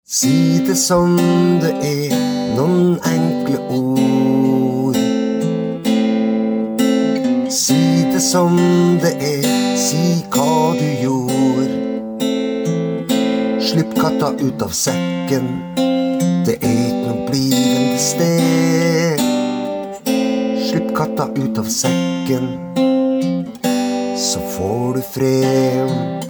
Si det som det noen enkle ord. Si det som det si hva du gjorde. Slipp katta ut av sekken, det ikke noe blivende sted. Slipp katta ut av sekken, så får du fred.